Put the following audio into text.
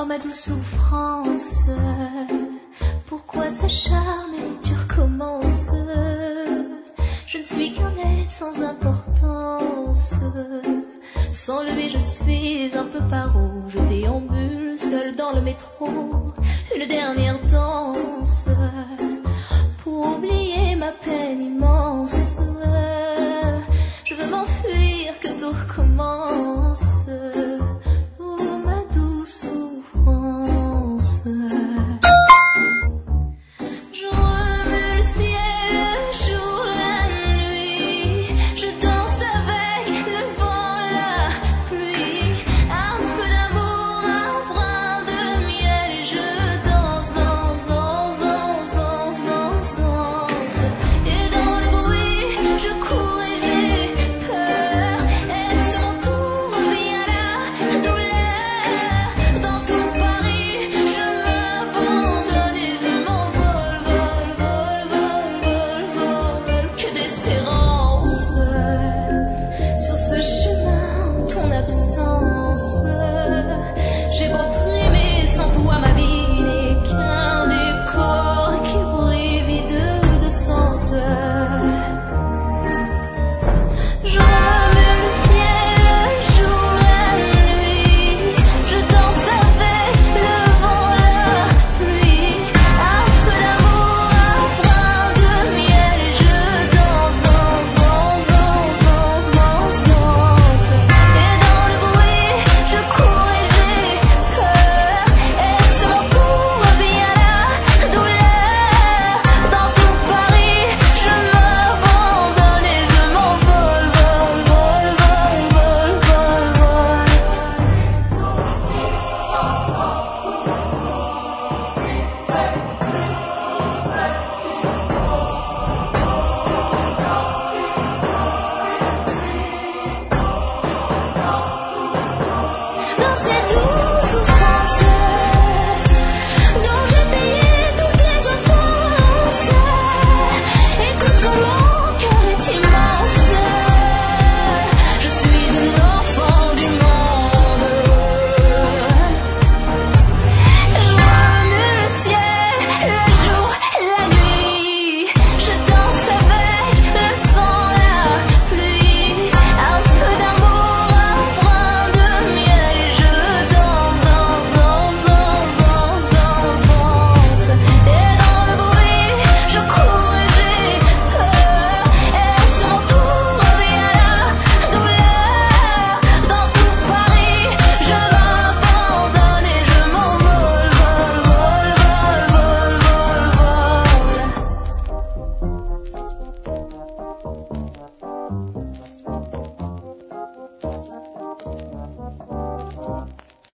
Oh ma douce souffrance, pourquoi s'acharner, tu recommences? Je ne suis qu'un être sans importance. Sans lui je suis un peu paro. Je déambule seul dans le métro, une dernière danse pour oublier ma peine immense.